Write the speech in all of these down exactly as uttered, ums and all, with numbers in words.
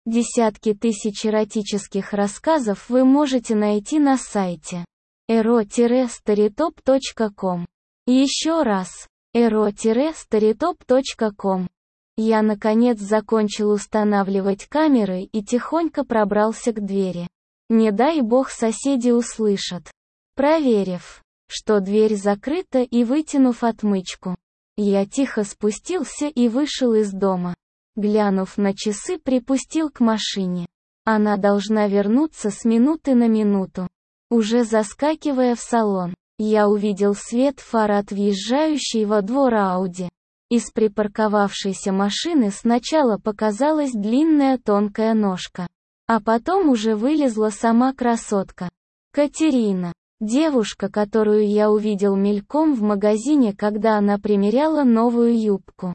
Десятки тысяч эротических рассказов вы можете найти на сайте эро старитоп точка ком. Еще раз, эро старитоп точка ком. Я наконец закончил устанавливать камеры и тихонько пробрался к двери. Не дай бог соседи услышат. Проверив, что дверь закрыта и вытянув отмычку, я тихо спустился и вышел из дома. Глянув на часы, припустил к машине. Она должна вернуться с минуты на минуту. Уже заскакивая в салон, я увидел свет фар от въезжающей во двор Ауди. Из припарковавшейся машины сначала показалась длинная тонкая ножка, а потом уже вылезла сама красотка. Катерина. Девушка, которую я увидел мельком в магазине, когда она примеряла новую юбку.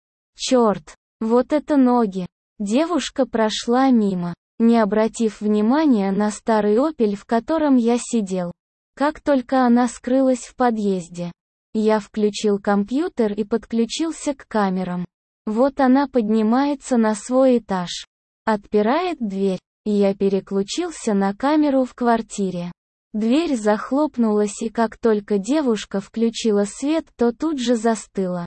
Черт! Вот это ноги! Девушка прошла мимо, не обратив внимания на старый «Опель», в котором я сидел. Как только она скрылась в подъезде, я включил компьютер и подключился к камерам. Вот она поднимается на свой этаж. Отпирает дверь, и я переключился на камеру в квартире. Дверь захлопнулась, и как только девушка включила свет, то тут же застыла.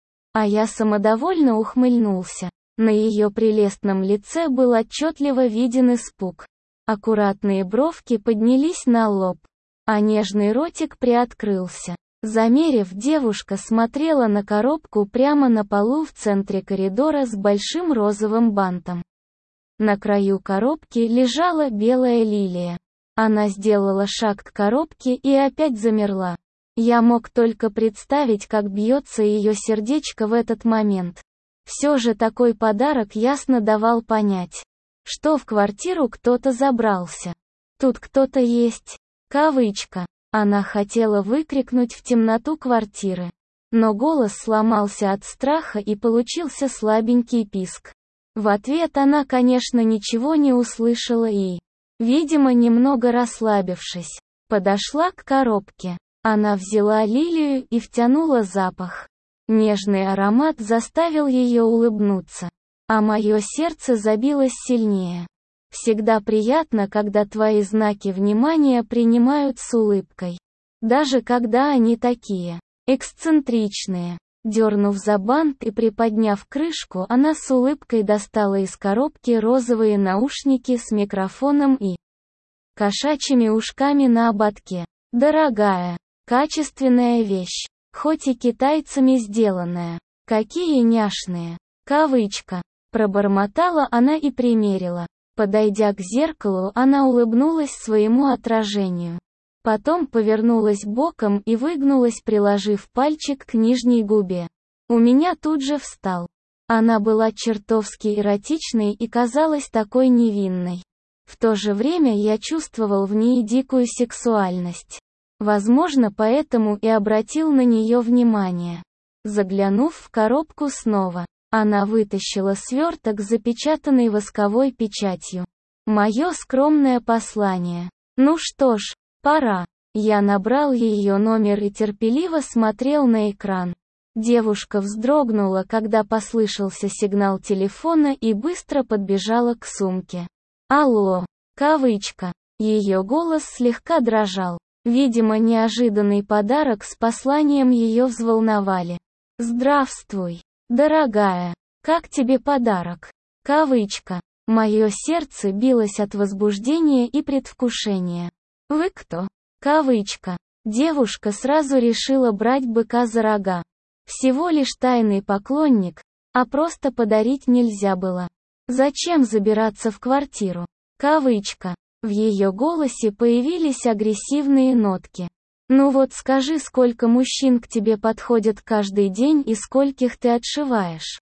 А я самодовольно ухмыльнулся. На ее прелестном лице был отчетливо виден испуг. Аккуратные бровки поднялись на лоб, а нежный ротик приоткрылся. Замерев, девушка смотрела на коробку прямо на полу в центре коридора с большим розовым бантом. На краю коробки лежала белая лилия. Она сделала шаг к коробке и опять замерла. Я мог только представить, как бьется ее сердечко в этот момент. Все же такой подарок ясно давал понять, что в квартиру кто-то забрался. Тут кто-то есть. Кавычка. Она хотела выкрикнуть в темноту квартиры, но голос сломался от страха и получился слабенький писк. В ответ она, конечно, ничего не услышала и, видимо, немного расслабившись, подошла к коробке. Она взяла лилию и втянула запах. Нежный аромат заставил ее улыбнуться, а мое сердце забилось сильнее. Всегда приятно, когда твои знаки внимания принимают с улыбкой. Даже когда они такие эксцентричные. Дернув за бант и приподняв крышку, она с улыбкой достала из коробки розовые наушники с микрофоном и кошачьими ушками на ободке. Дорогая, качественная вещь, хоть и китайцами сделанная. Какие няшные. Кавычка. Пробормотала она и примерила. Подойдя к зеркалу, она улыбнулась своему отражению. Потом повернулась боком и выгнулась, приложив пальчик к нижней губе. У меня тут же встал. Она была чертовски эротичной и казалась такой невинной. В то же время я чувствовал в ней дикую сексуальность. Возможно, поэтому и обратил на нее внимание. Заглянув в коробку снова, она вытащила сверток, запечатанный восковой печатью. Мое скромное послание. Ну что ж, пора. Я набрал ее номер и терпеливо смотрел на экран. Девушка вздрогнула, когда послышался сигнал телефона, и быстро подбежала к сумке. Алло. Кавычка. Ее голос слегка дрожал. Видимо, неожиданный подарок с посланием ее взволновали. Здравствуй, дорогая. Как тебе подарок? Кавычка. Мое сердце билось от возбуждения и предвкушения. Вы кто? Кавычка. Девушка сразу решила брать быка за рога. Всего лишь тайный поклонник, а просто подарить нельзя было. Зачем забираться в квартиру? Кавычка. В ее голосе появились агрессивные нотки. Ну вот скажи, сколько мужчин к тебе подходят каждый день и скольких ты отшиваешь?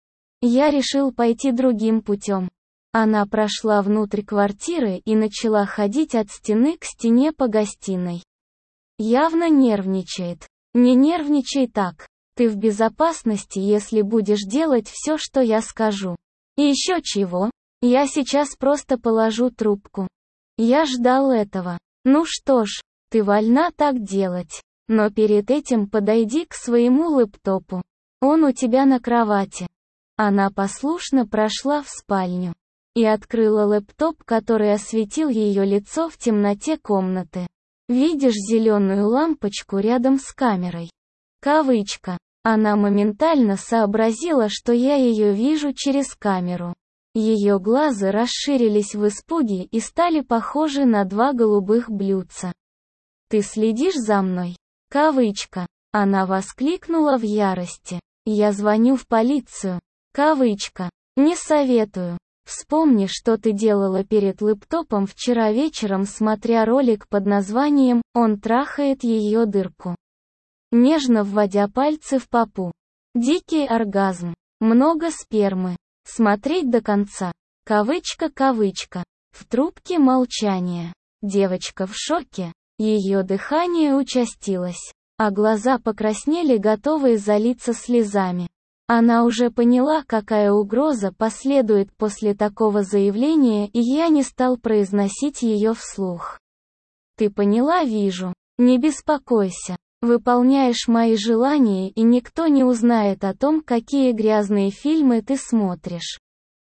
Я решил пойти другим путем. Она прошла внутрь квартиры и начала ходить от стены к стене по гостиной. Явно нервничает. Не нервничай так. Ты в безопасности, если будешь делать все, что я скажу. И еще чего? Я сейчас просто положу трубку. Я ждал этого. Ну что ж, ты вольна так делать. Но перед этим подойди к своему лэптопу. Он у тебя на кровати. Она послушно прошла в спальню. и открыла лэптоп, который осветил ее лицо в темноте комнаты. «Видишь зеленую лампочку рядом с камерой?» Кавычка. Она моментально сообразила, что я ее вижу через камеру. Ее глаза расширились в испуге и стали похожи на два голубых блюдца. «Ты следишь за мной?» Кавычка. Она воскликнула в ярости. «Я звоню в полицию». Кавычка. «Не советую. Вспомни, что ты делала перед лэптопом вчера вечером, смотря ролик под названием «Он трахает ее дырку», нежно вводя пальцы в попу. Дикий оргазм. Много спермы. Смотреть до конца. Кавычка, кавычка. В трубке молчание. Девочка в шоке. Ее дыхание участилось, а глаза покраснели, готовые залиться слезами. Она уже поняла, какая угроза последует после такого заявления, и я не стал произносить ее вслух. «Ты поняла, вижу. Не беспокойся. Выполняешь мои желания, и никто не узнает о том, какие грязные фильмы ты смотришь.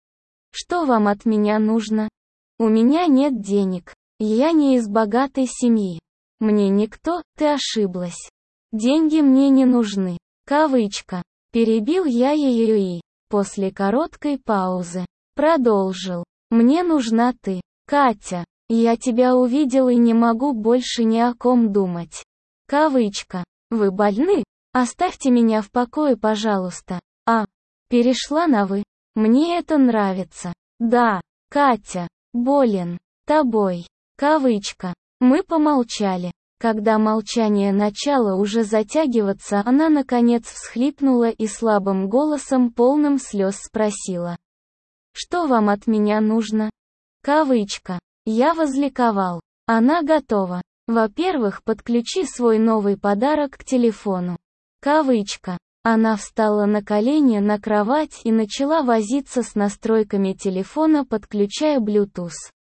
Что вам от меня нужно? У меня нет денег. Я не из богатой семьи. Мне никто, ты ошиблась. Деньги мне не нужны». Кавычка. Перебил я ее и, после короткой паузы, продолжил. «Мне нужна ты, Катя. Я тебя увидел и не могу больше ни о ком думать». Кавычка. «Вы больны? Оставьте меня в покое, пожалуйста». А. Перешла на «вы». «Мне это нравится». «Да, Катя. Болен. Тобой». Кавычка. Мы помолчали. Когда молчание начало уже затягиваться, она наконец всхлипнула и слабым голосом, полным слез, спросила. «Что вам от меня нужно?» Кавычка. Я возликовал. Она готова. Во-первых, подключи свой новый подарок к телефону. Кавычка. Она встала на колени на кровать и начала возиться с настройками телефона, подключая Bluetooth.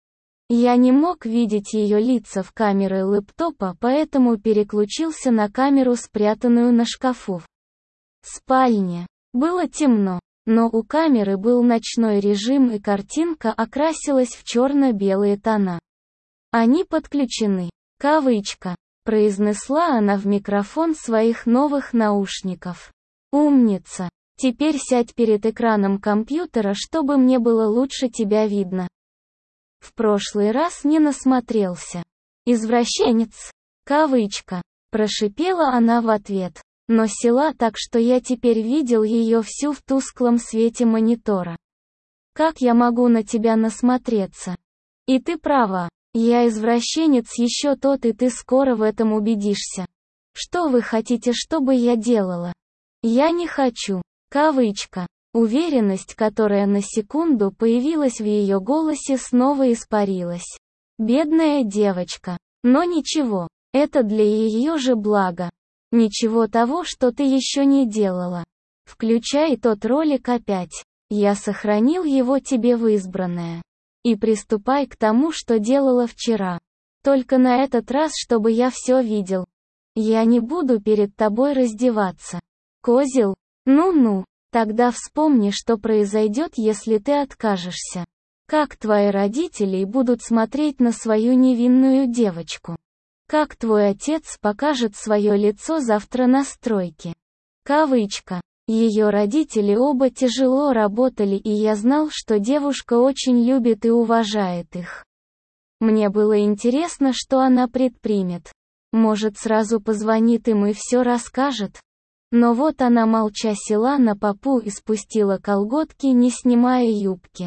Я не мог видеть ее лица в камере лэптопа, поэтому переключился на камеру, спрятанную на шкафу. В спальне было темно, но у камеры был ночной режим, и картинка окрасилась в черно-белые тона. «Они подключены». Кавычка. Произнесла она в микрофон своих новых наушников. «Умница. Теперь сядь перед экраном компьютера, чтобы мне было лучше тебя видно. В прошлый раз не насмотрелся. Извращенец». Кавычка. Прошипела она в ответ, но села так, что я теперь видел ее всю в тусклом свете монитора. «Как я могу на тебя насмотреться? И ты права. Я извращенец еще тот, и ты скоро в этом убедишься. Что вы хотите, чтобы я делала?» «Я не хочу». Кавычка. Уверенность, которая на секунду появилась в ее голосе, снова испарилась. Бедная девочка. Но ничего, это для ее же блага. Ничего того, что ты еще не делала. Включай тот ролик опять. Я сохранил его тебе в избранное. И приступай к тому, что делала вчера. Только на этот раз, чтобы я все видел. Я не буду перед тобой раздеваться. Козел? Ну-ну. Тогда вспомни, что произойдет, если ты откажешься. Как твои родители будут смотреть на свою невинную девочку? Как твой отец покажет свое лицо завтра на стройке? Кавычка. Ее родители оба тяжело работали, и я знал, что девушка очень любит и уважает их. Мне было интересно, что она предпримет. Может, сразу позвонит им и все расскажет? Но вот она молча села на попу и спустила колготки, не снимая юбки.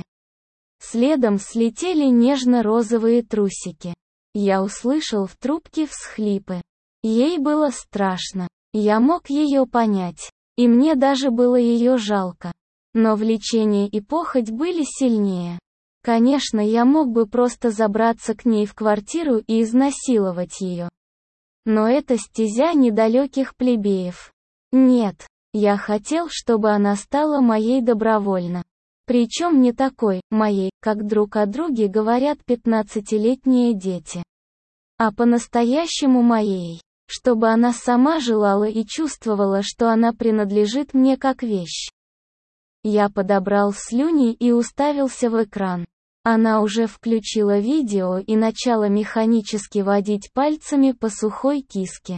Следом слетели нежно-розовые трусики. Я услышал в трубке всхлипы. Ей было страшно. Я мог ее понять. И мне даже было ее жалко. Но влечение и похоть были сильнее. Конечно, я мог бы просто забраться к ней в квартиру и изнасиловать ее. Но это стезя недалеких плебеев. Нет, я хотел, чтобы она стала моей добровольно. Причем не такой, моей, как друг о друге говорят пятнадцатилетние дети. А по-настоящему моей. Чтобы она сама желала и чувствовала, что она принадлежит мне как вещь. Я подобрал слюни и уставился в экран. Она уже включила видео и начала механически водить пальцами по сухой киске.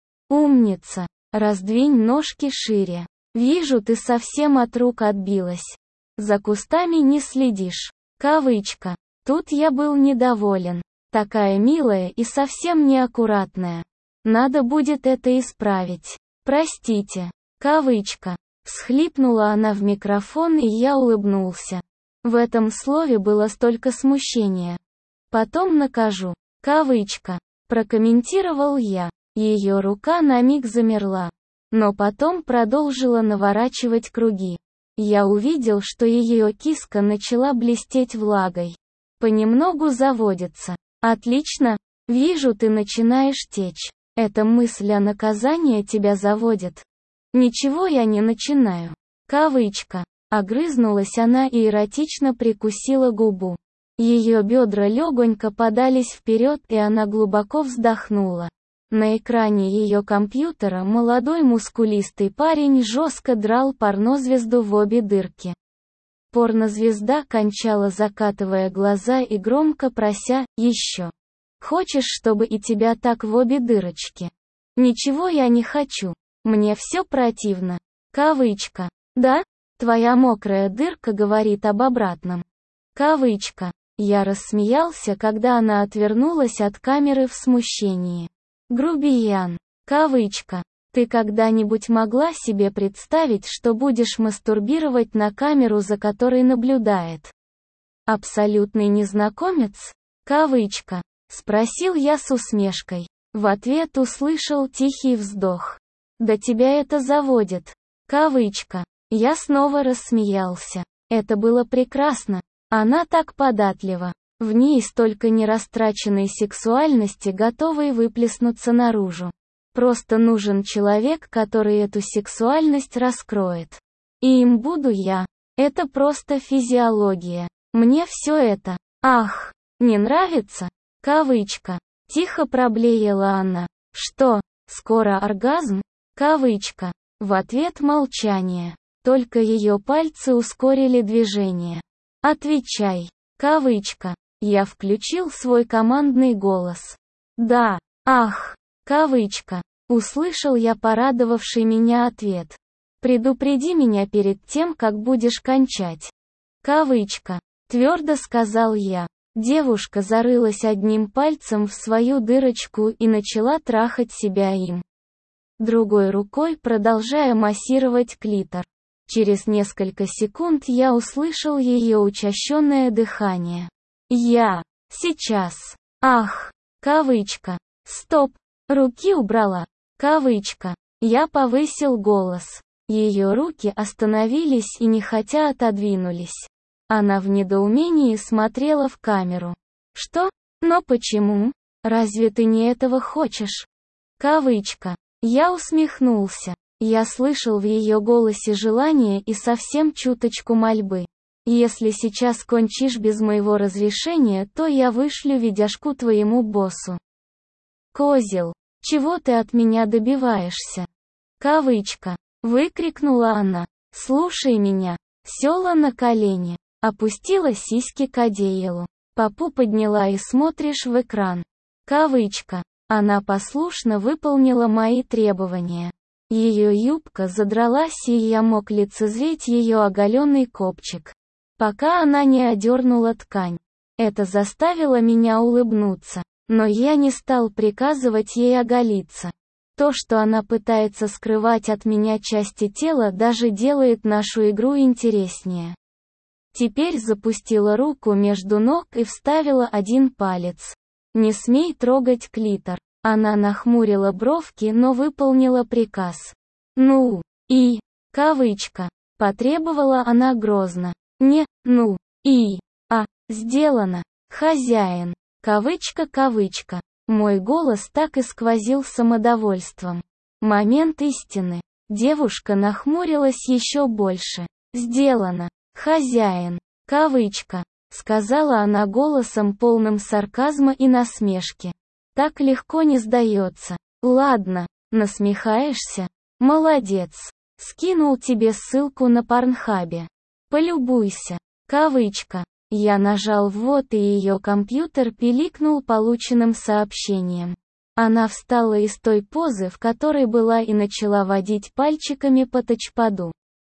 Умница. Раздвинь ножки шире. Вижу, ты совсем от рук отбилась. За кустами не следишь. Кавычка. Тут я был недоволен. Такая милая и совсем неаккуратная. Надо будет это исправить. Простите. Кавычка. Всхлипнула она в микрофон, и я улыбнулся. В этом слове было столько смущения. Потом накажу. Кавычка. Прокомментировал я. Ее рука на миг замерла. Но потом продолжила наворачивать круги. Я увидел, что ее киска начала блестеть влагой. Понемногу заводится. Отлично. Вижу, ты начинаешь течь. Эта мысль о наказании тебя заводит. Ничего я не начинаю. Кавычка. Огрызнулась она и эротично прикусила губу. Ее бедра легонько подались вперед, и она глубоко вздохнула. На экране ее компьютера молодой мускулистый парень жестко драл порнозвезду в обе дырки. Порнозвезда кончала, закатывая глаза и громко прося: «Еще. Хочешь, чтобы и тебя так в обе дырочки?» «Ничего я не хочу. Мне все противно». Кавычка. «Да? Твоя мокрая дырка говорит об обратном». Кавычка. Я рассмеялся, когда она отвернулась от камеры в смущении. Грубиян. Кавычка. Ты когда-нибудь могла себе представить, что будешь мастурбировать на камеру, за которой наблюдает абсолютный незнакомец? Кавычка. Спросил я с усмешкой. В ответ услышал тихий вздох. Да тебя это заводит. Кавычка. Я снова рассмеялся. Это было прекрасно. Она так податлива. В ней столько нерастраченной сексуальности, готовой выплеснуться наружу. Просто нужен человек, который эту сексуальность раскроет. И им буду я. Это просто физиология. Мне все это. Ах, не нравится? Кавычка. Тихо проблеяла она. Что, скоро оргазм? Кавычка. В ответ молчание. Только ее пальцы ускорили движение. Отвечай. Кавычка. Я включил свой командный голос. Да. Ах. Кавычка. Услышал я порадовавший меня ответ. Предупреди меня перед тем, как будешь кончать. Кавычка. Твердо сказал я. Девушка зарылась одним пальцем в свою дырочку и начала трахать себя им. Другой рукой продолжая массировать клитор. Через несколько секунд я услышал ее учащенное дыхание. Я. Сейчас. Ах. Кавычка. Стоп. Руки убрала. Кавычка. Я повысил голос. Ее руки остановились и нехотя отодвинулись. Она в недоумении смотрела в камеру. Что? Но почему? Разве ты не этого хочешь? Кавычка. Я усмехнулся. Я слышал в ее голосе желание и совсем чуточку мольбы. Если сейчас кончишь без моего разрешения, то я вышлю видяшку твоему боссу. Козел, чего ты от меня добиваешься? Кавычка. Выкрикнула она. Слушай меня. Села на колени. Опустила сиськи к одеялу. Попу подняла и смотришь в экран. Кавычка. Она послушно выполнила мои требования. Ее юбка задралась, и я мог лицезреть ее оголенный копчик, пока она не одернула ткань. Это заставило меня улыбнуться, но я не стал приказывать ей оголиться. То, что она пытается скрывать от меня части тела, даже делает нашу игру интереснее. Теперь запустила руку между ног и вставила один палец. Не смей трогать клитор. Она нахмурила бровки, но выполнила приказ. Ну, и, кавычка, потребовала она грозно. Не, ну, и, а, сделано, хозяин, кавычка, кавычка. Мой голос так и сквозил самодовольством. Момент истины. Девушка нахмурилась еще больше. Сделано, хозяин, кавычка, сказала она голосом полным сарказма и насмешки. Так легко не сдается. Ладно, насмехаешься? Молодец. Скинул тебе ссылку на Порнхабе. Полюбуйся. Кавычка. Я нажал ввод, и ее компьютер пиликнул полученным сообщением. Она встала из той позы, в которой была, и начала водить пальчиками по тачпаду.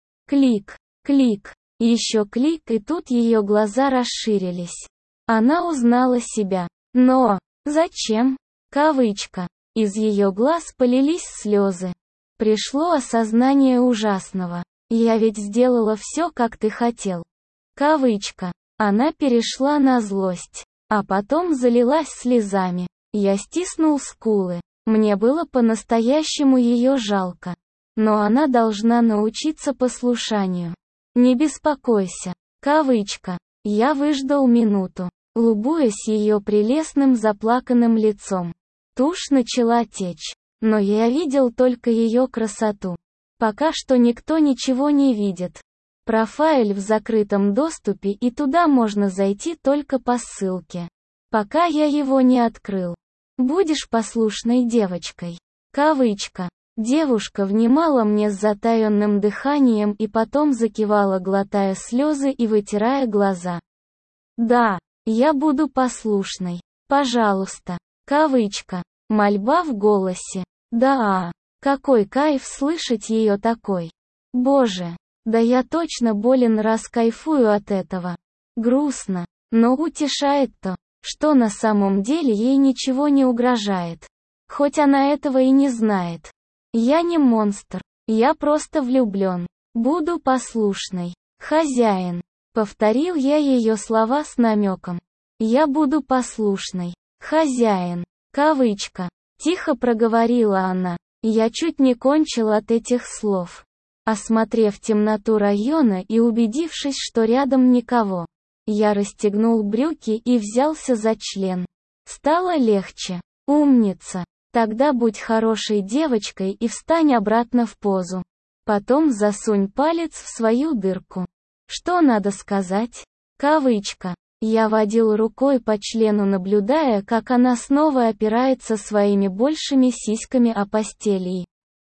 Клик, клик, еще клик, и тут ее глаза расширились. Она узнала себя. Но, зачем? Кавычка. Из ее глаз полились слезы. Пришло осознание ужасного. Я ведь сделала все, как ты хотел. Кавычка. Она перешла на злость. А потом залилась слезами. Я стиснул скулы. Мне было по-настоящему ее жалко. Но она должна научиться послушанию. Не беспокойся. Кавычка. Я выждал минуту, любуясь ее прелестным заплаканным лицом. Тушь начала течь. Но я видел только ее красоту. Пока что никто ничего не видит. Профайл в закрытом доступе, и туда можно зайти только по ссылке. Пока я его не открыл. Будешь послушной девочкой. Кавычка. Девушка внимала мне с затаенным дыханием и потом закивала, глотая слезы и вытирая глаза. Да, я буду послушной. Пожалуйста. Кавычка. Мольба в голосе. Да, какой кайф слышать ее такой. Боже, да я точно болен раз кайфую от этого. Грустно, но утешает то, что на самом деле ей ничего не угрожает. Хоть она этого и не знает. Я не монстр, я просто влюблен. Буду послушной. Хозяин. Повторил я ее слова с намеком. Я буду послушной. Хозяин. Кавычка. Тихо проговорила она. Я чуть не кончил от этих слов. Осмотрев темноту района и убедившись, что рядом никого, я расстегнул брюки и взялся за член. Стало легче. Умница. Тогда будь хорошей девочкой и встань обратно в позу. Потом засунь палец в свою дырку. Что надо сказать? Кавычка. Я водил рукой по члену, наблюдая, как она снова опирается своими большими сиськами о постель и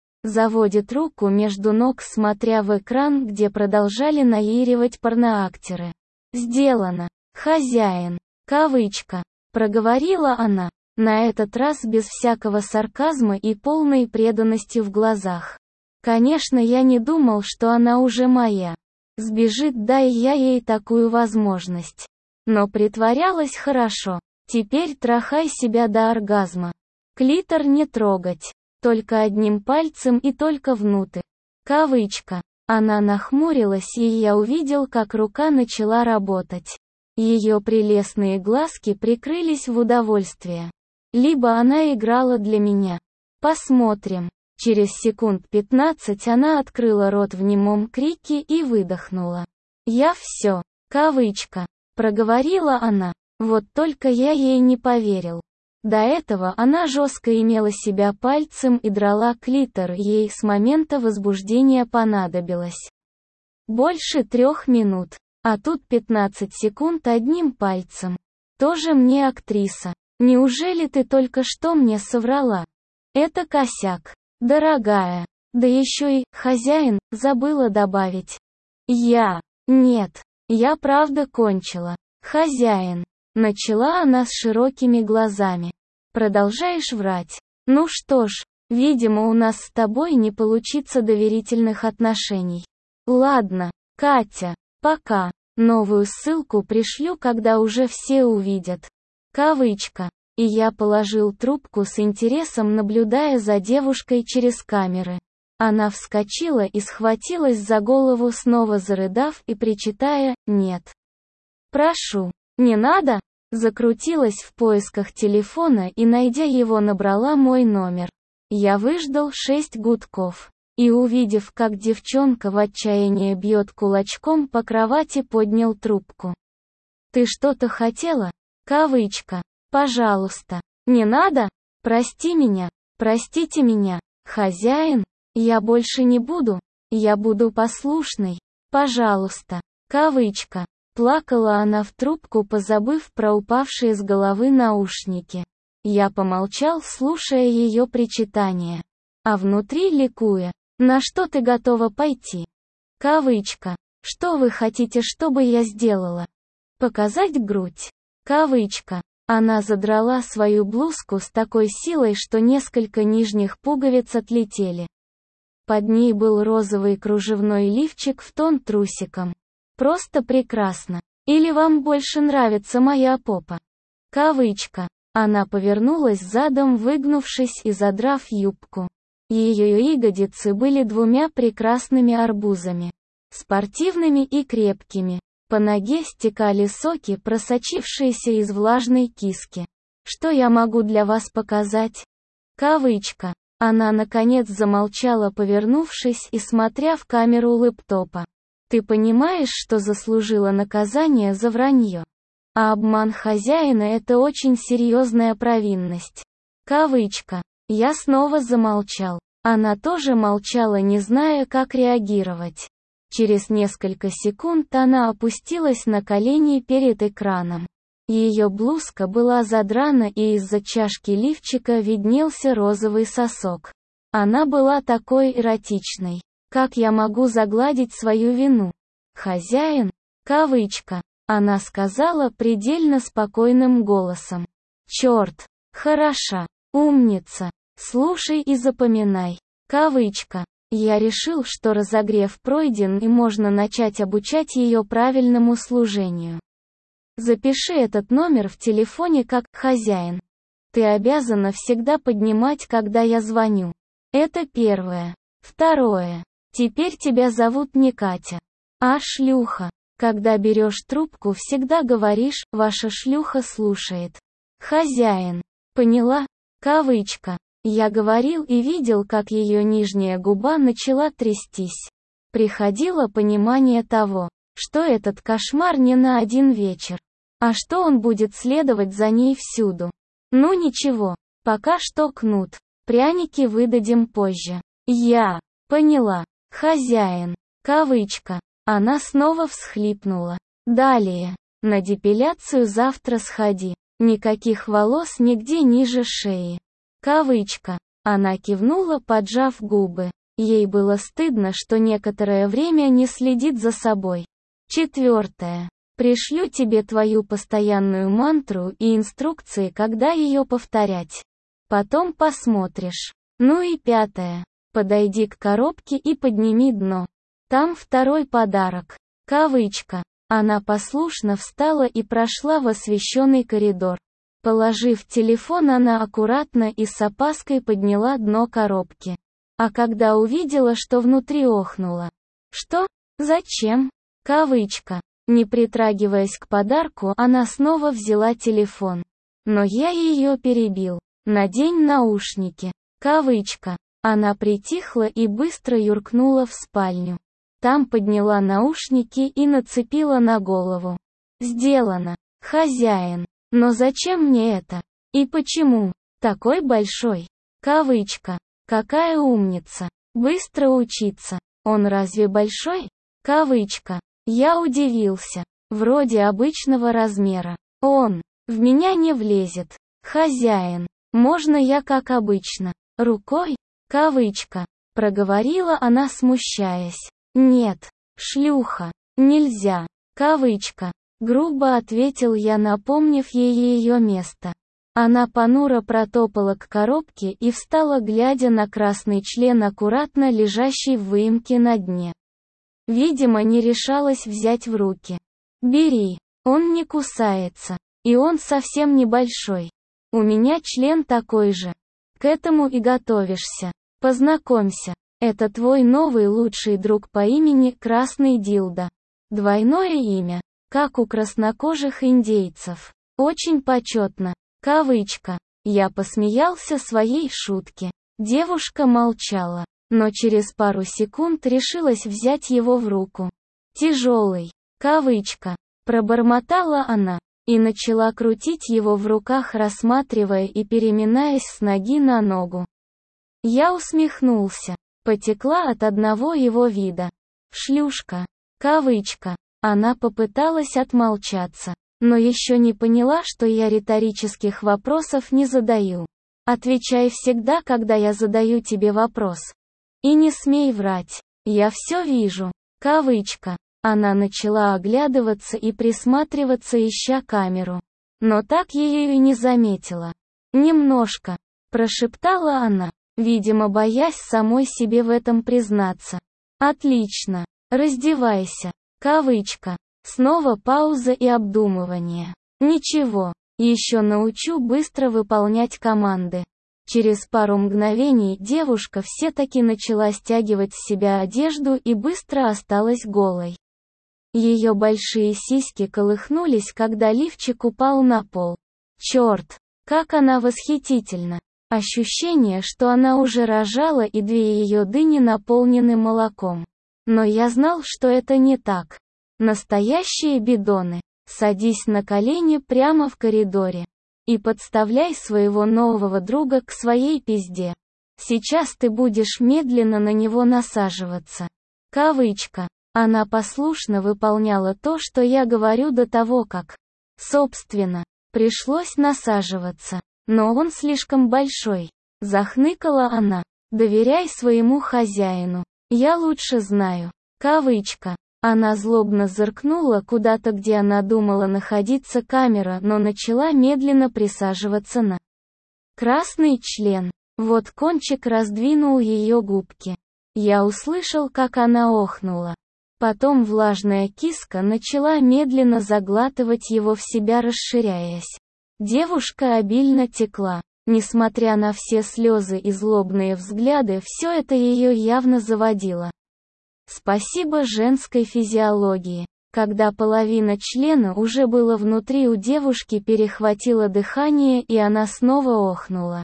заводит руку между ног, смотря в экран, где продолжали наигрывать порноактеры. «Сделано. Хозяин». Кавычка. Проговорила она, на этот раз без всякого сарказма и полной преданности в глазах. Конечно, я не думал, что она уже моя. Сбежит, дай я ей такую возможность. Но притворялась хорошо. Теперь трахай себя до оргазма. Клитор не трогать. Только одним пальцем и только внутрь. Кавычка. Она нахмурилась, и я увидел, как рука начала работать. Ее прелестные глазки прикрылись в удовольствие. Либо она играла для меня. Посмотрим. Через секунд пятнадцать она открыла рот в немом крике и выдохнула. «Я все». Кавычка. Проговорила она. Вот только я ей не поверил. До этого она жестко имела себя пальцем и драла клитор, ей с момента возбуждения понадобилось больше трех минут. А тут пятнадцать секунд одним пальцем. Тоже мне актриса. Неужели ты только что мне соврала? Это косяк. Дорогая. Да еще и, хозяин, забыла добавить. Я. Нет. Я правда кончила. Хозяин. Начала она с широкими глазами. Продолжаешь врать. Ну что ж, видимо, у нас с тобой не получится доверительных отношений. Ладно, Катя, пока. Новую ссылку пришлю, когда уже все увидят. Кавычка. И я положил трубку с интересом, наблюдая за девушкой через камеры. Она вскочила и схватилась за голову, снова зарыдав и причитая: «Нет. Прошу, не надо!» Закрутилась в поисках телефона и, найдя его, набрала мой номер. Я выждал шесть гудков. И, увидев, как девчонка в отчаянии бьет кулачком по кровати, поднял трубку. «Ты что-то хотела?» Кавычка. «Пожалуйста. Не надо? Прости меня. Простите меня. Хозяин. Я больше не буду. Я буду послушной. Пожалуйста». Кавычка. Плакала она в трубку, позабыв про упавшие с головы наушники. Я помолчал, слушая ее причитания. А внутри ликуя. «На что ты готова пойти?» Кавычка. «Что вы хотите, чтобы я сделала?» Показать грудь. Кавычка. Она задрала свою блузку с такой силой, что несколько нижних пуговиц отлетели. Под ней был розовый кружевной лифчик в тон трусикам. Просто прекрасно. Или вам больше нравится моя попа? Кавычка. Она повернулась задом, выгнувшись и задрав юбку. Ее ягодицы были двумя прекрасными арбузами. Спортивными и крепкими. По ноге стекали соки, просочившиеся из влажной киски. Что я могу для вас показать? Кавычка. Она наконец замолчала, повернувшись и смотря в камеру лэптопа. Ты понимаешь, что заслужила наказание за вранье? А обман хозяина — это очень серьезная провинность. Кавычка. Я снова замолчал. Она тоже молчала, не зная, как реагировать. Через несколько секунд она опустилась на колени перед экраном. Ее блузка была задрана, и из-за чашки лифчика виднелся розовый сосок. Она была такой эротичной. Как я могу загладить свою вину? Хозяин? Кавычка. Она сказала предельно спокойным голосом. Черт. Хороша. Умница. Слушай и запоминай. Кавычка. Я решил, что разогрев пройден и можно начать обучать ее правильному служению. Запиши этот номер в телефоне как «хозяин». Ты обязана всегда поднимать, когда я звоню. Это первое. Второе. Теперь тебя зовут не Катя, а шлюха. Когда берешь трубку, всегда говоришь «ваша шлюха слушает». Хозяин. Поняла? Кавычка. Я говорил и видел, как ее нижняя губа начала трястись. Приходило понимание того, что этот кошмар не на один вечер, а что он будет следовать за ней всюду. Ну ничего, пока что кнут. Пряники выдадим позже. Я поняла. Хозяин. Кавычка. Она снова всхлипнула. Далее. На депиляцию завтра сходи. Никаких волос нигде ниже шеи. Кавычка. Она кивнула, поджав губы. Ей было стыдно, что некоторое время не следит за собой. Четвертое. Пришлю тебе твою постоянную мантру и инструкции, когда ее повторять. Потом посмотришь. Ну и пятое. Подойди к коробке и подними дно. Там второй подарок. Кавычка. Она послушно встала и прошла в освещенный коридор. Положив телефон, она аккуратно и с опаской подняла дно коробки. А когда увидела, что внутри, охнула. Что? Зачем? Кавычка. Не притрагиваясь к подарку, она снова взяла телефон. Но я ее перебил. Надень наушники. Кавычка. Она притихла и быстро юркнула в спальню. Там подняла наушники и нацепила на голову. Сделано. Хозяин. Но зачем мне это? И почему? Такой большой. Кавычка. Какая умница. Быстро учиться. Он разве большой? Кавычка. Я удивился. Вроде обычного размера. Он. В меня не влезет. Хозяин. Можно я как обычно? Рукой? Кавычка. Проговорила она, смущаясь. Нет. Шлюха. Нельзя. Кавычка. Грубо ответил я, напомнив ей ее место. Она понуро протопала к коробке и встала, глядя на красный член, аккуратно лежащий в выемке на дне. Видимо, не решалась взять в руки. «Бери, он не кусается. И он совсем небольшой. У меня член такой же. К этому и готовишься. Познакомься. Это твой новый лучший друг по имени Красный Дилдо. Двойное имя. Как у краснокожих индейцев. Очень почетно. Кавычка. Я посмеялся своей шутке. Девушка молчала, но через пару секунд решилась взять его в руку. Тяжелый. Кавычка. Пробормотала она и начала крутить его в руках, рассматривая и переминаясь с ноги на ногу. Я усмехнулся. Потекла от одного его вида. Шлюшка. Кавычка. Она попыталась отмолчаться, но еще не поняла, что я риторических вопросов не задаю. Отвечай всегда, когда я задаю тебе вопрос. И не смей врать. Я все вижу. Кавычка. Она начала оглядываться и присматриваться, ища камеру. Но так ее и не заметила. «Немножко», — прошептала она, видимо, боясь самой себе в этом признаться. «Отлично. Раздевайся». Кавычка. Снова пауза и обдумывание. «Ничего, еще научу быстро выполнять команды». Через пару мгновений девушка все-таки начала стягивать с себя одежду и быстро осталась голой. Ее большие сиськи колыхнулись, когда лифчик упал на пол. Черт, как она восхитительна! Ощущение, что она уже рожала и две ее дыни наполнены молоком. Но я знал, что это не так. Настоящие бидоны. Садись на колени прямо в коридоре. И подставляй своего нового друга к своей пизде. Сейчас ты будешь медленно на него насаживаться. Кавычка. Она послушно выполняла то, что я говорю до того, как... Собственно, пришлось насаживаться. Но он слишком большой. Захныкала она. Доверяй своему хозяину. Я лучше знаю. Кавычка. Она злобно зыркнула куда-то, где она думала находиться камера, но начала медленно присаживаться на красный член. Вот кончик раздвинул ее губки. Я услышал, как она охнула. Потом влажная киска начала медленно заглатывать его в себя, расширяясь. Девушка обильно текла. Несмотря на все слезы и злобные взгляды, все это ее явно заводило. Спасибо женской физиологии. Когда половина члена уже было внутри, у девушки перехватило дыхание, и она снова охнула.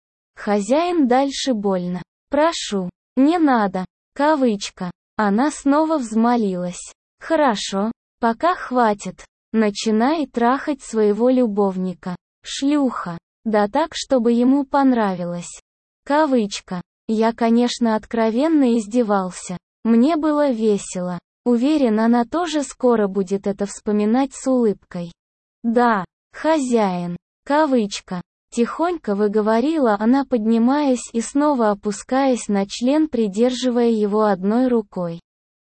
«Хозяин, дальше больно. Прошу, не надо». Кавычка. Она снова взмолилась. «Хорошо, пока хватит. Начинай трахать своего любовника. Шлюха. Да так, чтобы ему понравилось». Кавычка. Я, конечно, откровенно издевался. Мне было весело. Уверен, она тоже скоро будет это вспоминать с улыбкой. «Да, хозяин». Кавычка. Тихонько выговорила она, поднимаясь и снова опускаясь на член, придерживая его одной рукой.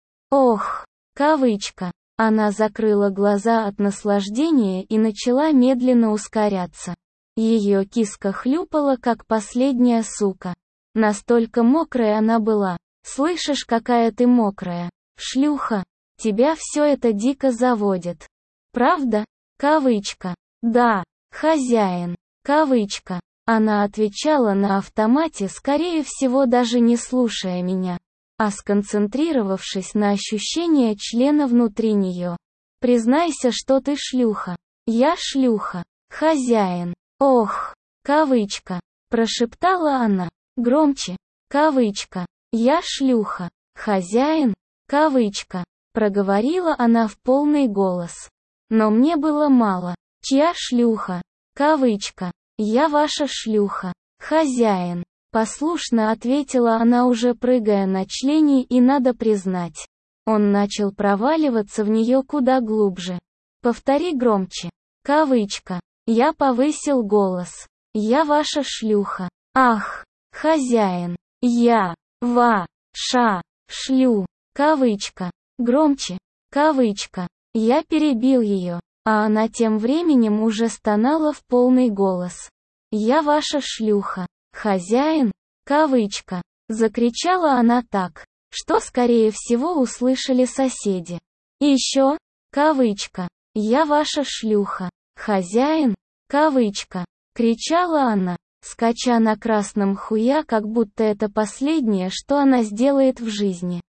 «Ох!» Кавычка. Она закрыла глаза от наслаждения и начала медленно ускоряться. Ее киска хлюпала, как последняя сука. Настолько мокрая она была. «Слышишь, какая ты мокрая? Шлюха! Тебя все это дико заводит. Правда?» Кавычка. «Да, хозяин». Кавычка. Она отвечала на автомате, скорее всего даже не слушая меня, а сконцентрировавшись на ощущении члена внутри нее. «Признайся, что ты шлюха». «Я шлюха. Хозяин». «Ох!» Кавычка. Прошептала она. Громче. Кавычка. «Я шлюха. Хозяин». Кавычка. Проговорила она в полный голос. Но мне было мало. «Чья шлюха?» Кавычка. «Я ваша шлюха. Хозяин». Послушно ответила она, уже прыгая на члене, и надо признать, он начал проваливаться в нее куда глубже. «Повтори громче». Кавычка. Я повысил голос. «Я ваша шлюха. Ах, хозяин. Я, ва, ша, шлю». Кавычка. Громче. Кавычка. Я перебил ее, а она тем временем уже стонала в полный голос. «Я ваша шлюха. Хозяин». Кавычка. Закричала она так, что скорее всего услышали соседи. И еще. Кавычка. «Я ваша шлюха. Хозяин». Кавычка. Кричала она, скача на красном хуя, как будто это последнее, что она сделает в жизни.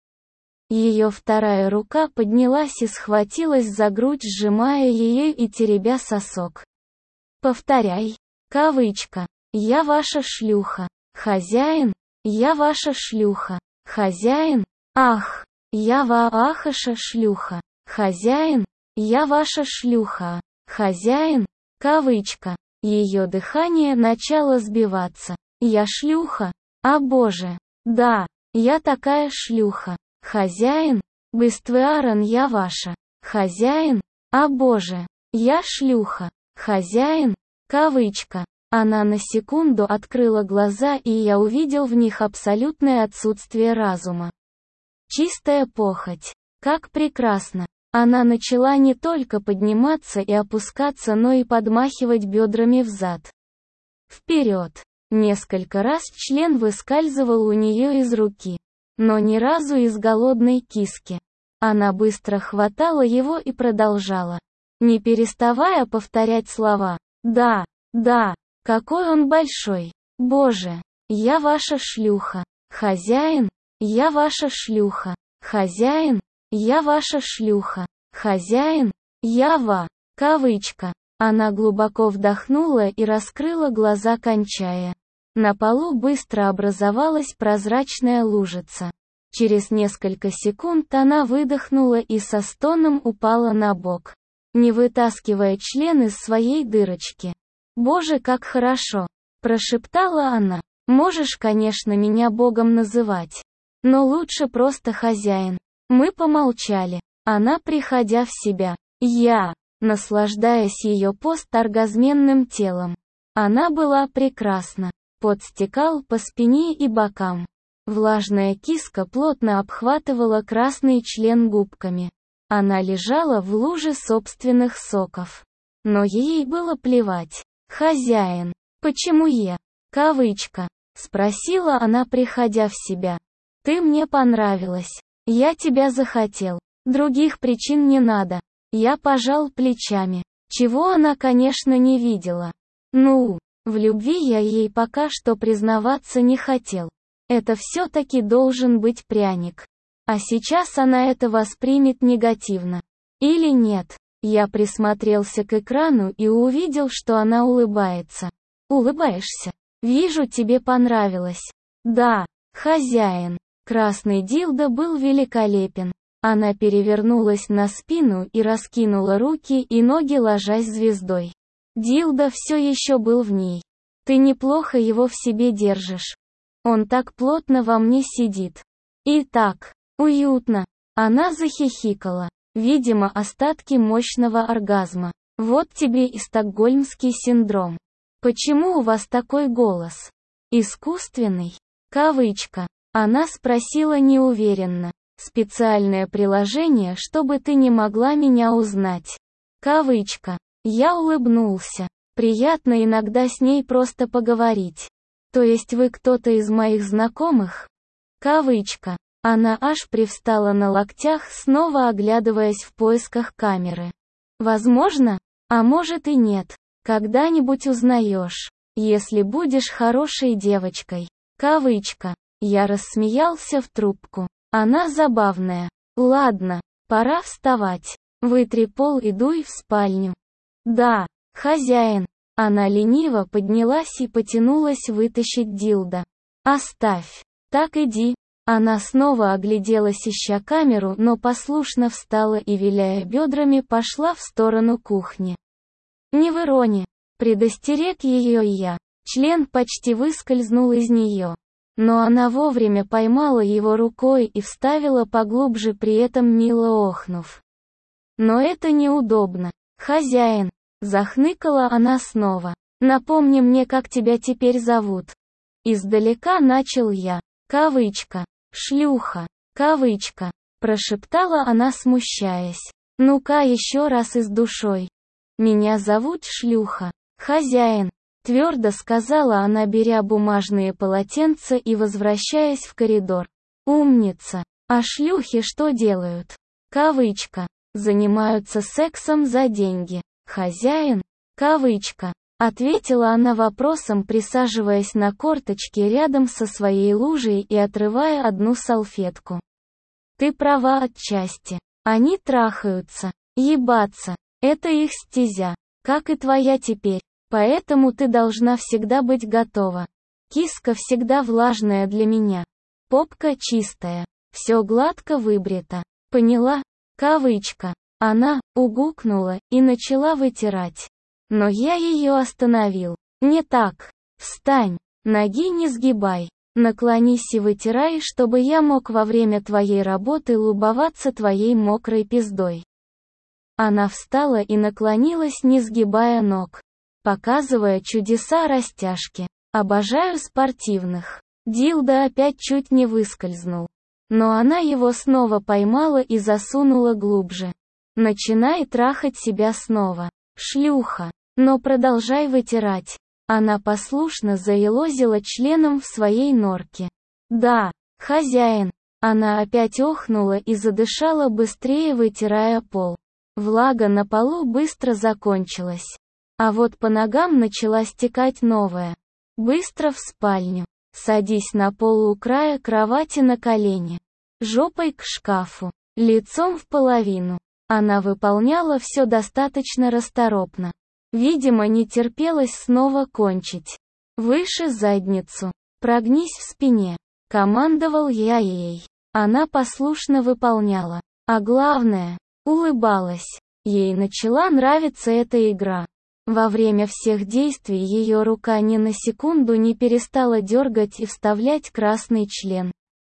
Ее вторая рука поднялась и схватилась за грудь, сжимая ее и теребя сосок. «Повторяй». Кавычка. «Я ваша шлюха. Хозяин». «Я ваша шлюха. Хозяин». «Ах, я ва-ахаша шлюха. Хозяин». «Я ваша шлюха. Хозяин». Кавычка. Ее дыхание начало сбиваться. «Я шлюха? А боже! Да, я такая шлюха. Хозяин? Быствуаран, я ваша. Хозяин? А боже! Я шлюха. Хозяин?» Кавычка. Она на секунду открыла глаза, и я увидел в них абсолютное отсутствие разума. Чистая похоть. Как прекрасно! Она начала не только подниматься и опускаться, но и подмахивать бедрами взад. Вперед. Несколько раз член выскальзывал у нее из руки, но ни разу из голодной киски. Она быстро хватала его и продолжала, не переставая повторять слова. «Да, да, какой он большой! Боже, я ваша шлюха! Хозяин, я ваша шлюха! Хозяин, я ваша шлюха! Хозяин, я ва!» Кавычка. Она глубоко вдохнула и раскрыла глаза, кончая. На полу быстро образовалась прозрачная лужица. Через несколько секунд она выдохнула и со стоном упала на бок, не вытаскивая член из своей дырочки. «Боже, как хорошо!» – прошептала она. «Можешь, конечно, меня Богом называть, но лучше просто хозяин». Мы помолчали. Она, приходя в себя. Я, наслаждаясь ее посторгазменным телом. Она была прекрасна. Пот стекал по спине и бокам. Влажная киска плотно обхватывала красный член губками. Она лежала в луже собственных соков. Но ей было плевать. «Хозяин, почему я?» Кавычка. Спросила она, приходя в себя. «Ты мне понравилась. Я тебя захотел. Других причин не надо». Я пожал плечами. Чего она, конечно, не видела. Ну, в любви я ей пока что признаваться не хотел. Это все-таки должен быть пряник. А сейчас она это воспримет негативно. Или нет? Я присмотрелся к экрану и увидел, что она улыбается. Улыбаешься? Вижу, тебе понравилось. Да, хозяин. Красный дилдо был великолепен. Она перевернулась на спину и раскинула руки и ноги, ложась звездой. Дилдо все еще был в ней. Ты неплохо его в себе держишь. Он так плотно во мне сидит. И так уютно. Она захихикала. Видимо, остатки мощного оргазма. Вот тебе и стокгольмский синдром. Почему у вас такой голос? Искусственный? Кавычка. Она спросила неуверенно. Специальное приложение, чтобы ты не могла меня узнать. Кавычка. Я улыбнулся. Приятно иногда с ней просто поговорить. То есть вы кто-то из моих знакомых? Кавычка. Она аж привстала на локтях, снова оглядываясь в поисках камеры. Возможно, а может и нет. Когда-нибудь узнаешь, если будешь хорошей девочкой. Кавычка. Я рассмеялся в трубку. Она забавная. Ладно, пора вставать. Вытри пол и дуй в спальню. Да, хозяин. Она лениво поднялась и потянулась вытащить дилдо. Оставь. Так иди. Она снова огляделась, ища камеру, но послушно встала и, виляя бедрами, пошла в сторону кухни. Не вырони. Предостерег ее я. Член почти выскользнул из нее. Но она вовремя поймала его рукой и вставила поглубже, при этом мило охнув. Но это неудобно. Хозяин. Захныкала она снова. Напомни мне, как тебя теперь зовут. Издалека начал я. Кавычка. Шлюха. Кавычка. Прошептала она, смущаясь. Ну-ка еще раз и с душой. Меня зовут Шлюха. Хозяин. Твердо сказала она, беря бумажные полотенца и возвращаясь в коридор. Умница. А шлюхи что делают? Кавычка. Занимаются сексом за деньги. Хозяин? Кавычка. Ответила она вопросом, присаживаясь на корточки рядом со своей лужей и отрывая одну салфетку. Ты права отчасти. Они трахаются. Ебаться. Это их стезя. Как и твоя теперь. Поэтому ты должна всегда быть готова. Киска всегда влажная для меня. Попка чистая. Все гладко выбрито. Поняла? Кавычка. Она угукнула и начала вытирать. Но я ее остановил. Не так. Встань. Ноги не сгибай. Наклонись и вытирай, чтобы я мог во время твоей работы любоваться твоей мокрой пиздой. Она встала и наклонилась, не сгибая ног, показывая чудеса растяжки. Обожаю спортивных. Дилдо опять чуть не выскользнул. Но она его снова поймала и засунула глубже. Начинай трахать себя снова. Шлюха. Но продолжай вытирать. Она послушно заелозила членом в своей норке. Да, хозяин. Она опять охнула и задышала быстрее, вытирая пол. Влага на полу быстро закончилась. А вот по ногам начала стекать новая. Быстро в спальню. Садись на пол у края кровати на колени. Жопой к шкафу. Лицом в половину. Она выполняла все достаточно расторопно. Видимо, не терпелось снова кончить. Выше задницу. Прогнись в спине. Командовал я ей. Она послушно выполняла. А главное, улыбалась. Ей начала нравиться эта игра. Во время всех действий ее рука ни на секунду не перестала дергать и вставлять красный член.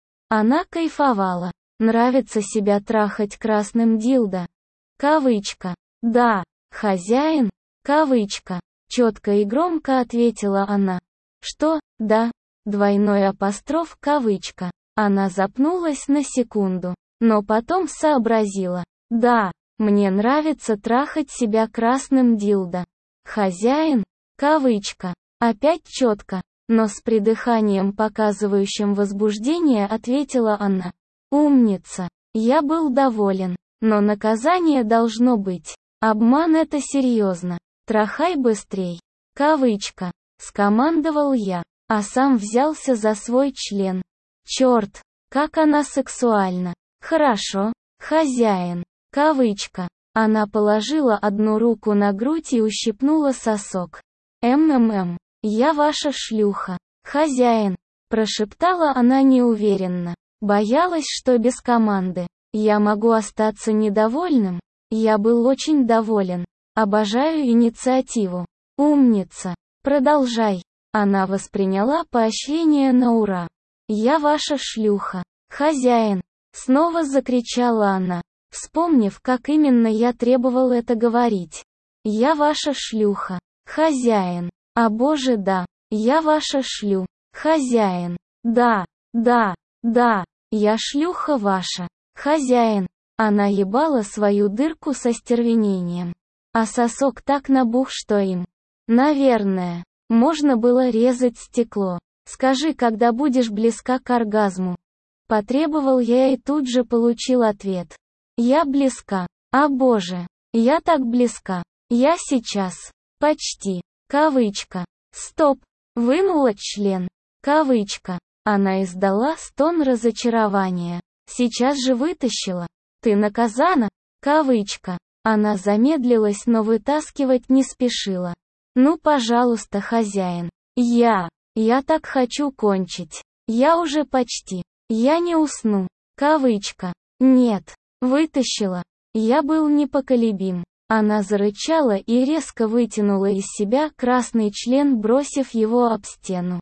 Она кайфовала. Нравится себя трахать красным дилдо. Кавычка. Да, хозяин. Кавычка. Четко и громко ответила она. Что? Да. Двойной апостроф кавычка. Она запнулась на секунду, но потом сообразила. Да, мне нравится трахать себя красным дилдо. Хозяин. Кавычка. Опять четко, но с придыханием, показывающим возбуждение, ответила она. Умница. Я был доволен, но наказание должно быть. Обман — это серьезно. Трахай быстрей. Кавычка. Скомандовал я, а сам взялся за свой член. Черт, как она сексуальна. Хорошо, хозяин. Кавычка. Она положила одну руку на грудь и ущипнула сосок. «МММ, я ваша шлюха, хозяин», прошептала она неуверенно. Боялась, что без команды я могу остаться недовольным. Я был очень доволен. Обожаю инициативу. Умница. Продолжай. Она восприняла поощрение на ура. «Я ваша шлюха, хозяин», снова закричала она, вспомнив, как именно я требовал это говорить. «Я ваша шлюха, хозяин». А боже, да, я ваша шлю, хозяин. Да, да, да, я шлюха ваша, хозяин. Она ебала свою дырку со стервенением. А сосок так набух, что им, наверное, можно было резать стекло. «Скажи, когда будешь близка к оргазму?» Потребовал я и тут же получил ответ. «Я близка. А боже, я так близка. Я сейчас. Почти». Кавычка. Стоп. Вынула член. Кавычка. Она издала стон разочарования. Сейчас же вытащила. Ты наказана? Кавычка. Она замедлилась, но вытаскивать не спешила. Ну, пожалуйста, хозяин. Я. Я так хочу кончить. Я уже почти. Я не усну. Кавычка. Нет. Вытащила. Я был непоколебим. Она зарычала и резко вытянула из себя красный член, бросив его об стену.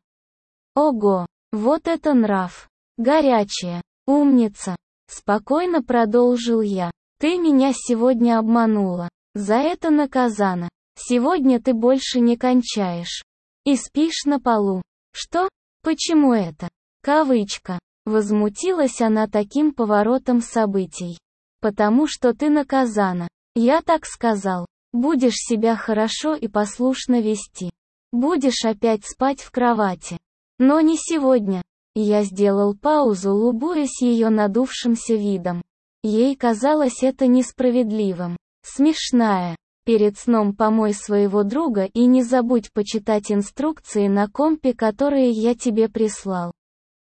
Ого, вот это нрав. Горячая. Умница. Спокойно продолжил я. Ты меня сегодня обманула. За это наказана. Сегодня ты больше не кончаешь. И спишь на полу. Что? Почему это? Кавычка. Возмутилась она таким поворотом событий. Потому что ты наказана. Я так сказал. Будешь себя хорошо и послушно вести. Будешь опять спать в кровати. Но не сегодня. Я сделал паузу, любуясь ее надувшимся видом. Ей казалось это несправедливым. Смешная. Перед сном помой своего друга и не забудь почитать инструкции на компе, которые я тебе прислал.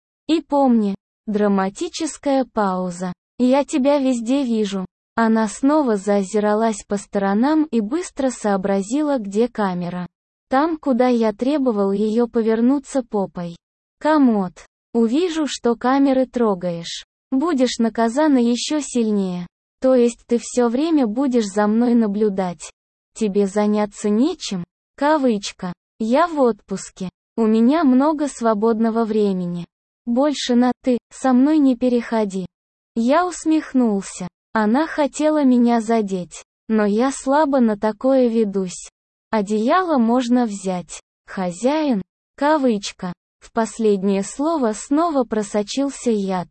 И помни. Драматическая пауза. Я тебя везде вижу. Она снова заозиралась по сторонам и быстро сообразила, где камера. Там, куда я требовал ее повернуться попой. Комод. Увижу, что камеры трогаешь. Будешь наказана еще сильнее. То есть ты все время будешь за мной наблюдать. Тебе заняться нечем? Кавычка. Я в отпуске. У меня много свободного времени. Больше на «ты» со мной не переходи. Я усмехнулся. Она хотела меня задеть. Но я слабо на такое ведусь. Одеяло можно взять. Хозяин. Кавычка. В последнее слово снова просочился яд.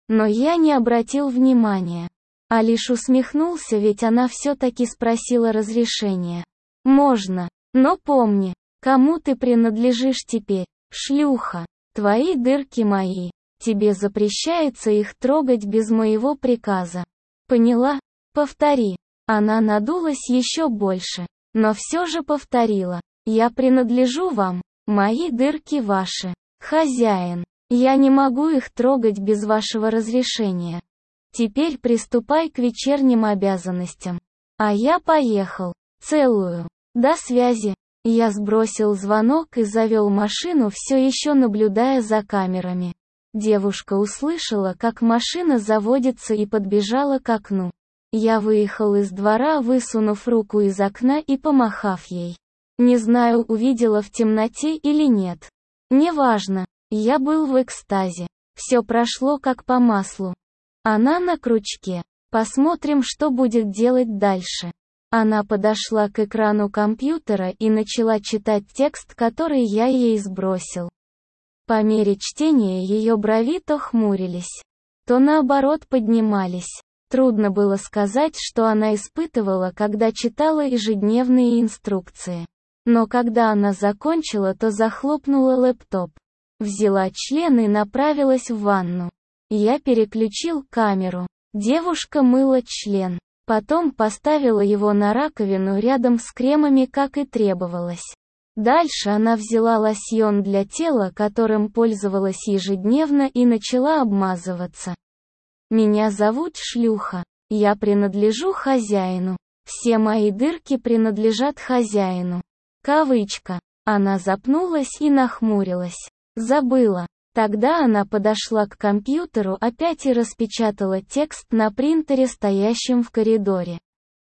Но я не обратил внимания, а лишь усмехнулся, ведь она все-таки спросила разрешения. Можно, но помни, кому ты принадлежишь теперь, шлюха. Твои дырки мои. Тебе запрещается их трогать без моего приказа. Поняла? Повтори. Она надулась еще больше, но все же повторила. Я принадлежу вам, мои дырки ваши. Хозяин. Я не могу их трогать без вашего разрешения. Теперь приступай к вечерним обязанностям. А я поехал. Целую. До связи. Я сбросил звонок и завел машину, все еще наблюдая за камерами. Девушка услышала, как машина заводится, и подбежала к окну. Я выехал из двора, высунув руку из окна и помахав ей. Не знаю, увидела в темноте или нет. Неважно. Я был в экстазе. Все прошло как по маслу. Она на крючке. Посмотрим, что будет делать дальше. Она подошла к экрану компьютера и начала читать текст, который я ей сбросил. По мере чтения ее брови то хмурились, то наоборот поднимались. Трудно было сказать, что она испытывала, когда читала ежедневные инструкции. Но когда она закончила, то захлопнула лэптоп, взяла член и направилась в ванну. Я переключил камеру. Девушка мыла член. Потом поставила его на раковину рядом с кремами, как и требовалось. Дальше она взяла лосьон для тела, которым пользовалась ежедневно, и начала обмазываться. Меня зовут шлюха. Я принадлежу хозяину. Все мои дырки принадлежат хозяину. Кавычка. Она запнулась и нахмурилась. Забыла. Тогда она подошла к компьютеру опять и распечатала текст на принтере, стоящем в коридоре.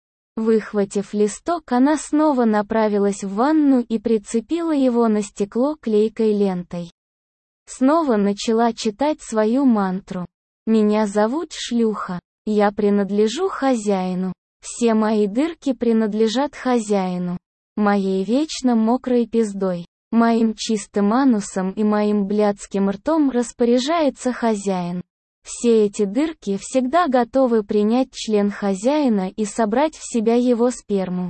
Выхватив листок, она снова направилась в ванну и прицепила его на стекло клейкой лентой. Снова начала читать свою мантру. Меня зовут шлюха. Я принадлежу хозяину. Все мои дырки принадлежат хозяину. Моей вечно мокрой пиздой. Моим чистым анусом и моим блядским ртом распоряжается хозяин. Все эти дырки всегда готовы принять член хозяина и собрать в себя его сперму.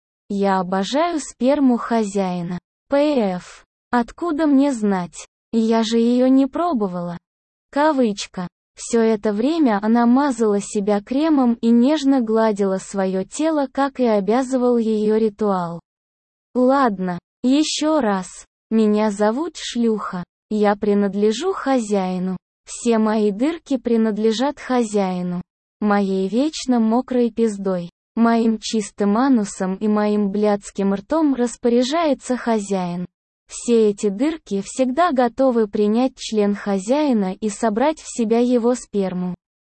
Я обожаю сперму хозяина. П.Ф. Откуда мне знать? Я же ее не пробовала. Кавычка. Все это время она мазала себя кремом и нежно гладила свое тело, как и обязывал ее ритуал. Ладно. Еще раз. Меня зовут шлюха. Я принадлежу хозяину. Все мои дырки принадлежат хозяину. Моей вечно мокрой пиздой. Моим чистым анусом и моим блядским ртом распоряжается хозяин. Все эти дырки всегда готовы принять член хозяина и собрать в себя его сперму.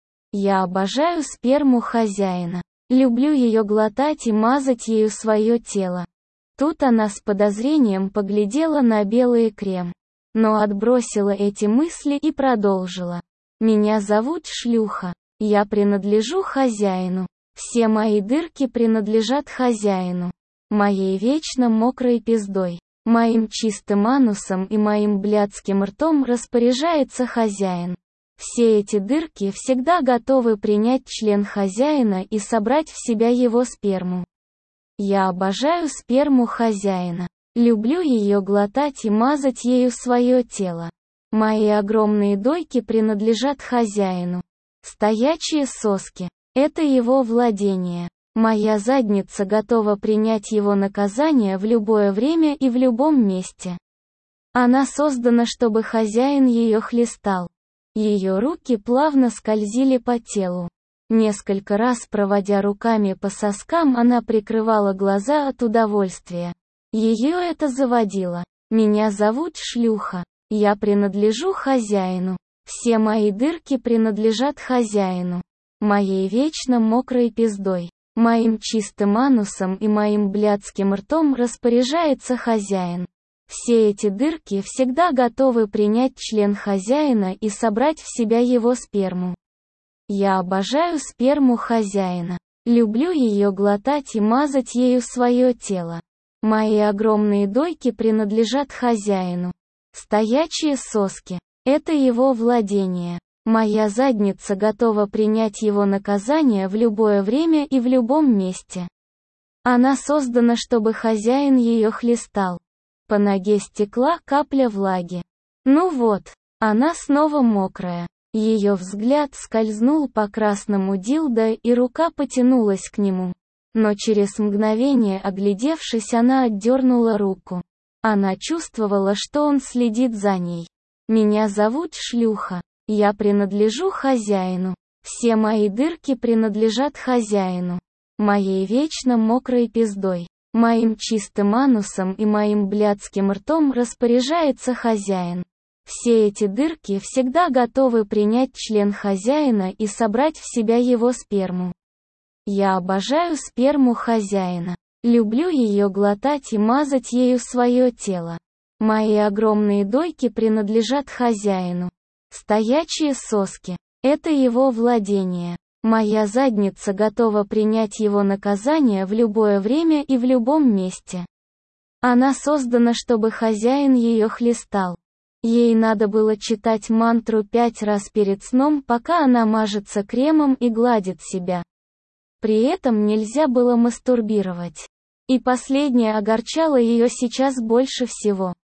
Я обожаю сперму хозяина. Люблю ее глотать и мазать ею свое тело. Тут она с подозрением поглядела на белый крем, но отбросила эти мысли и продолжила. Меня зовут шлюха. Я принадлежу хозяину. Все мои дырки принадлежат хозяину. Моей вечно мокрой пиздой. Моим чистым анусом и моим блядским ртом распоряжается хозяин. Все эти дырки всегда готовы принять член хозяина и собрать в себя его сперму. Я обожаю сперму хозяина. Люблю ее глотать и мазать ею свое тело. Мои огромные дойки принадлежат хозяину. Стоячие соски – это его владение. Моя задница готова принять его наказание в любое время и в любом месте. Она создана, чтобы хозяин ее хлестал. Ее руки плавно скользили по телу. Несколько раз проводя руками по соскам, она прикрывала глаза от удовольствия. Ее это заводило. Меня зовут шлюха. Я принадлежу хозяину. Все мои дырки принадлежат хозяину. Моей вечно мокрой пиздой. Моим чистым анусом и моим блядским ртом распоряжается хозяин. Все эти дырки всегда готовы принять член хозяина и собрать в себя его сперму. Я обожаю сперму хозяина. Люблю ее глотать и мазать ею свое тело. Мои огромные дойки принадлежат хозяину. Стоячие соски – это его владение. Моя задница готова принять его наказание в любое время и в любом месте. Она создана, чтобы хозяин ее хлестал. По ноге стекла капля влаги. Ну вот, она снова мокрая. Ее взгляд скользнул по красному дилдо, и рука потянулась к нему. Но через мгновение, оглядевшись, она отдернула руку. Она чувствовала, что он следит за ней. «Меня зовут шлюха. Я принадлежу хозяину. Все мои дырки принадлежат хозяину. Моей вечно мокрой пиздой, моим чистым анусом и моим блядским ртом распоряжается хозяин. Все эти дырки всегда готовы принять член хозяина и собрать в себя его сперму. Я обожаю сперму хозяина. Люблю ее глотать и мазать ею свое тело. Мои огромные дойки принадлежат хозяину. Стоячие соски – это его владение. Моя задница готова принять его наказание в любое время и в любом месте. Она создана, чтобы хозяин ее хлестал. Ей надо было читать мантру пять раз перед сном, пока она мажется кремом и гладит себя. При этом нельзя было мастурбировать. И последнее огорчало ее сейчас больше всего.